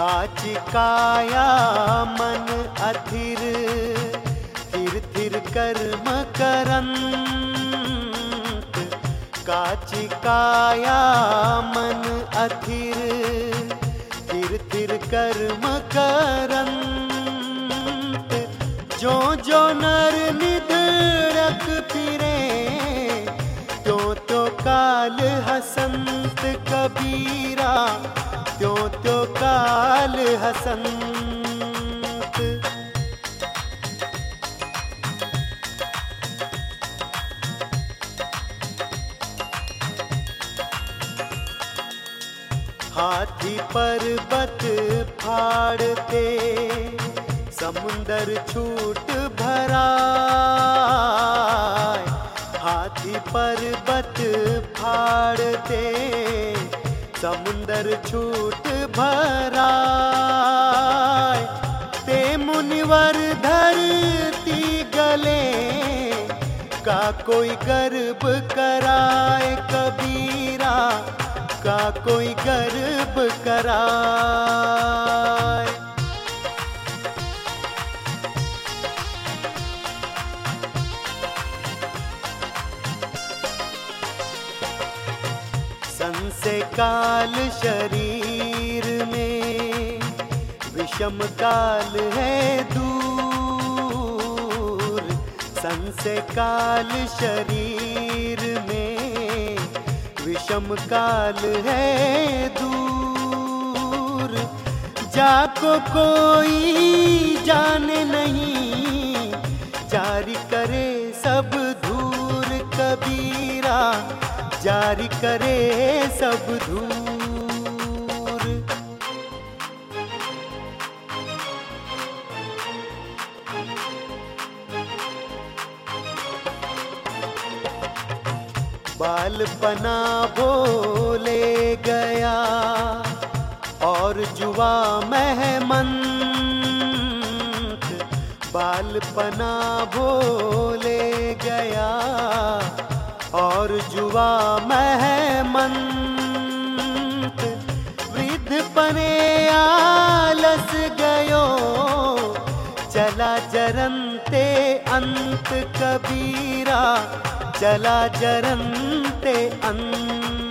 काची काया मन अथिर, थिर थिर कर्म करंत। काची काया मन अथिर, थिर थिर कर्म करंत। जो जो नर निधड़क फिरे, त्यों त्यों काल हसंत कबीरा, त्यों त्यों काल हसंत। हाथी पर्वत फाड़ते, समुंदर छूट भराए। हाथी पर्वत फाड़ते, समुंदर छूट भराए। ते मुनिवर धरती गले, का कोई गर्भ कराए कबीरा, का कोई गर्भ कराए। संशय काल शरीर में, विषम काल है दूर। संशय काल शरीर में, विषम काल है दूर। जाको कोई जाने नहीं, जारी करे सब धूर कबीरा, जारी करे सब धूर। बालपना भोले गया और जुआ महमंत। बालपना भोले गया और जुआ महमंत। वृद्ध पने आलस गयो, चला जरनते अंत कबीरा, चला जरनते अंत।